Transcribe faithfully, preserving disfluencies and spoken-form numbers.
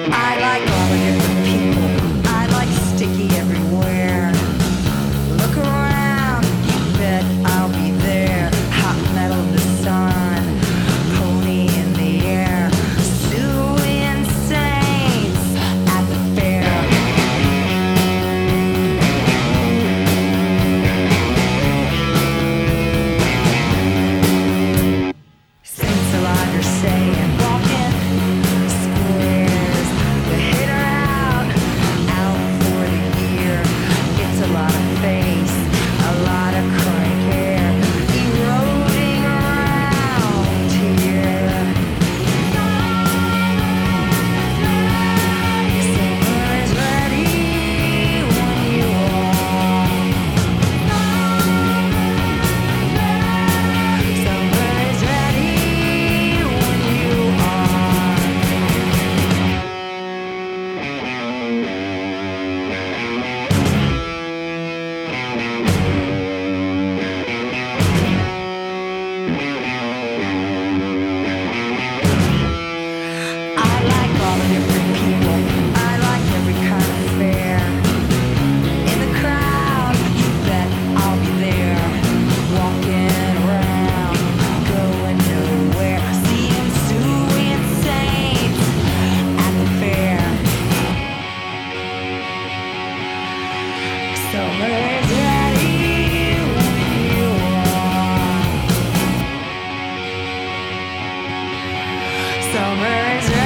I like all the different people. I like sticky everywhere. Look around, you bet I'll be there. Hot metal, the sun, pony in the air. Suing saints at the fair. Saints alive are saying, walking squares. The hit her out, out for the year. It's a lot of face, a lot of crank hair, eroding around here. Summer is ready when you are. Summer is ready when you are. I like all the different people. I like every kind of fare. In the crowd, you bet I'll be there. Walking around, going nowhere. Seeing suing saints at the fair. Summer is ready when you are. Summer is ready.